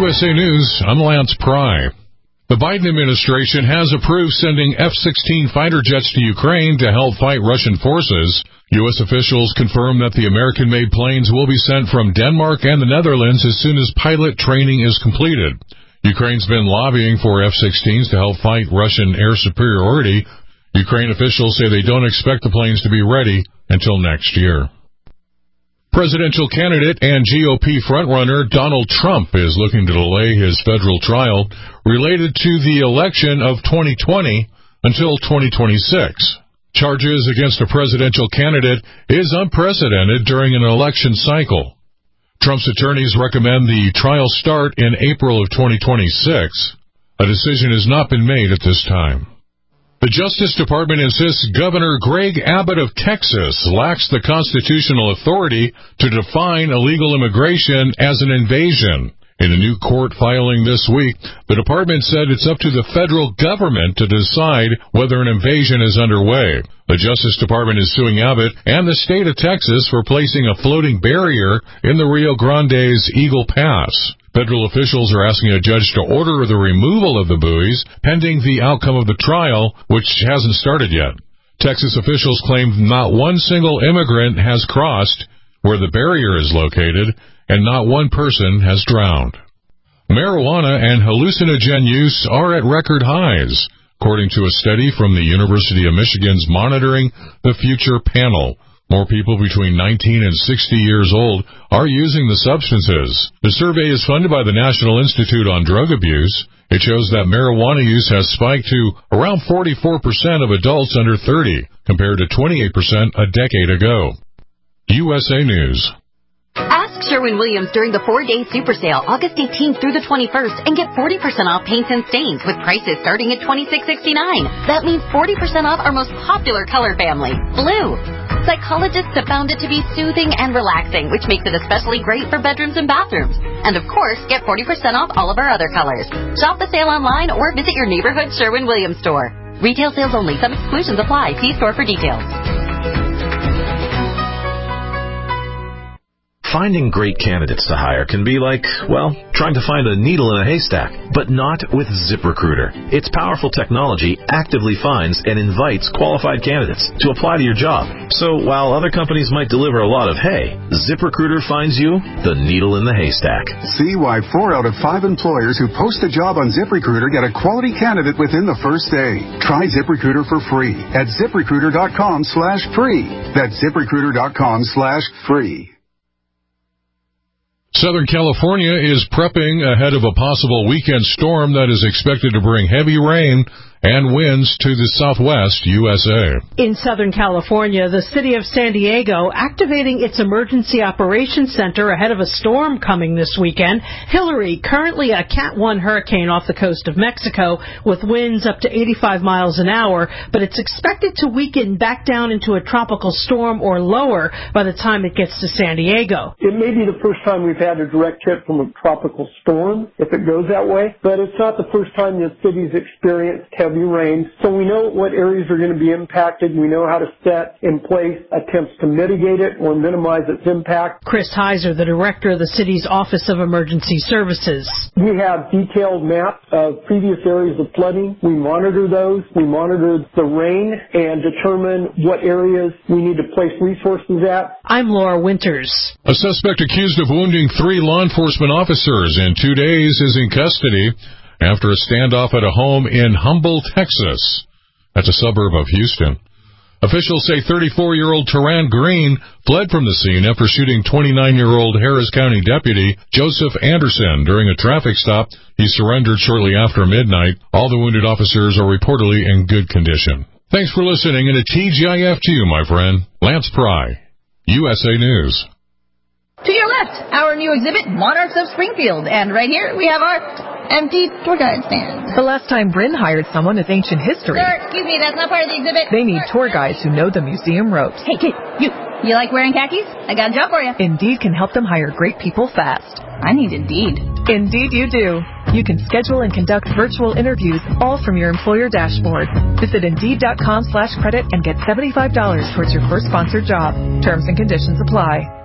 USA News, I'm Lance Pry. The Biden administration has approved sending F-16 fighter jets to Ukraine to help fight Russian forces. U.S. officials confirm that the American-made planes will be sent from Denmark and the Netherlands as soon as pilot training is completed. Ukraine's been lobbying for F-16s to help fight Russian air superiority. Ukraine officials say they don't expect the planes to be ready until next year. Presidential candidate and GOP frontrunner Donald Trump is looking to delay his federal trial related to the election of 2020 until 2026. Charges against a presidential candidate is unprecedented during an election cycle. Trump's attorneys recommend the trial start in April of 2026. A decision has not been made at this time. The Justice Department insists Governor Greg Abbott of Texas lacks the constitutional authority to define illegal immigration as an invasion. In a new court filing this week, the department said it's up to the federal government to decide whether an invasion is underway. The Justice Department is suing Abbott and the state of Texas for placing a floating barrier in the Rio Grande's Eagle Pass. Federal officials are asking a judge to order the removal of the buoys pending the outcome of the trial, which hasn't started yet. Texas officials claim not one single immigrant has crossed where the barrier is located, and not one person has drowned. Marijuana and hallucinogen use are at record highs, according to a study from the University of Michigan's Monitoring the Future panel. More people between 19 and 60 years old are using the substances. The survey is funded by the National Institute on Drug Abuse. It shows that marijuana use has spiked to around 44% of adults under 30, compared to 28% a decade ago. USA News. Ask Sherwin-Williams during the 4-day super sale, August 18th through the 21st, and get 40% off paints and stains with prices starting at $26.69. That means 40% off our most popular color family, blue. Psychologists have found it to be soothing and relaxing, which makes it especially great for bedrooms and bathrooms. And of course, get 40% off all of our other colors. Shop the sale online or visit your neighborhood Sherwin-Williams store. Retail sales only. Some exclusions apply. See store for details. Finding great candidates to hire can be like, well, trying to find a needle in a haystack, but not with ZipRecruiter. Its powerful technology actively finds and invites qualified candidates to apply to your job. So while other companies might deliver a lot of hay, ZipRecruiter finds you the needle in the haystack. See why 4 out of 5 employers who post a job on ZipRecruiter get a quality candidate within the first day. Try ZipRecruiter for free at ZipRecruiter.com/free. That's ZipRecruiter.com/free. Southern California is prepping ahead of a possible weekend storm that is expected to bring heavy rain and winds to the southwest USA. In Southern California, the city of San Diego activating its emergency operations center ahead of a storm coming this weekend. Hillary, currently a Cat 1 hurricane off the coast of Mexico with winds up to 85 miles an hour, but it's expected to weaken back down into a tropical storm or lower by the time it gets to San Diego. It may be the first time we've had a direct hit from a tropical storm, if it goes that way, but it's not the first time the city's experienced heavy rain. So we know what areas are going to be impacted. We know how to set in place attempts to mitigate it or minimize its impact. Chris Heiser, the director of the city's Office of Emergency Services. We have detailed maps of previous areas of flooding. We monitor those. We monitor the rain and determine what areas we need to place resources at. I'm Laura Winters. A suspect accused of wounding 3 law enforcement officers in 2 days is in custody after a standoff at a home in Humble, Texas. That's a suburb of Houston. Officials say 34-year-old Teran Green fled from the scene after shooting 29-year-old Harris County deputy Joseph Anderson during a traffic stop. He surrendered shortly after midnight. All the wounded officers are reportedly in good condition. Thanks for listening, and a TGIF to you, my friend. Lance Pry, USA News. To your left, our new exhibit, Monarchs of Springfield. And right here, we have our empty tour guide stand. The last time Bryn hired someone with ancient history. Sir, excuse me, that's not part of the exhibit. They need tour guides who know the museum ropes. Hey, kid, you like wearing khakis? I got a job for you. Indeed can help them hire great people fast. I need Indeed. Indeed you do. You can schedule and conduct virtual interviews all from your employer dashboard. Visit Indeed.com/credit and get $75 towards your first sponsored job. Terms and conditions apply.